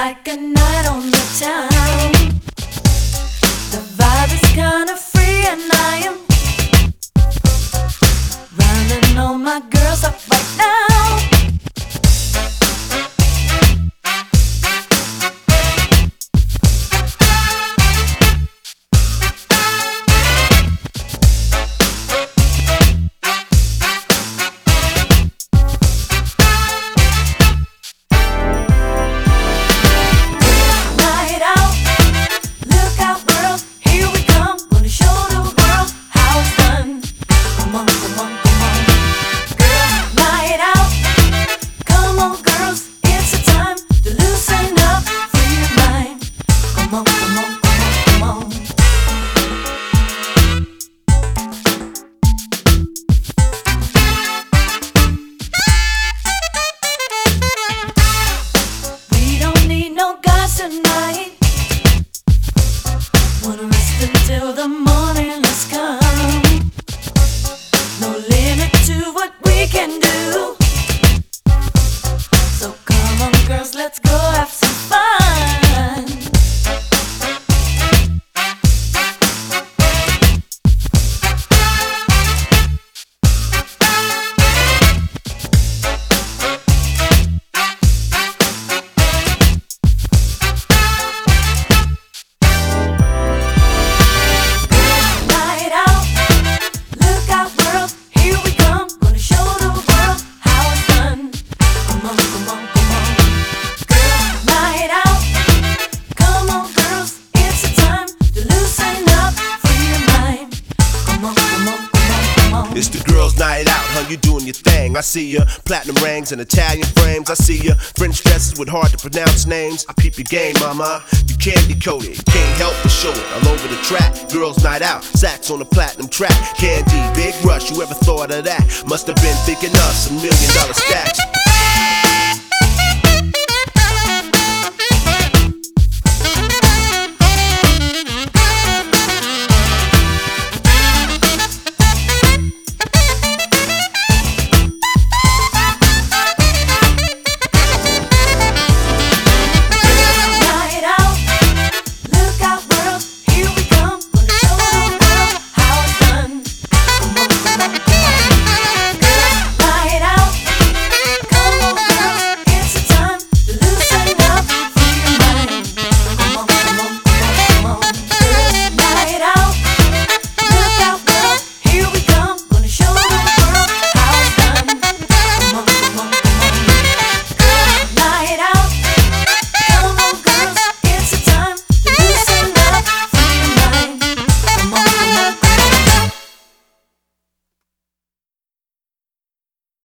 like a night on the town. The vibe is kinda free and I am rounding all my girls up right now. Tonight, wanna rest until the morning has come. No limit to what we can do. So come on, girls, let's go have some fun. It's the girls' night out, huh? You doing your thing. I see ya, platinum rings and Italian frames. I see ya, French dresses with hard to pronounce names. I peep your game, mama. You can't decode it, can't help but show it. All over the track, girls' night out, sax on the platinum track. Candy, Big Rush, you ever thought of that? Must have been thinking of some $1 million stacks.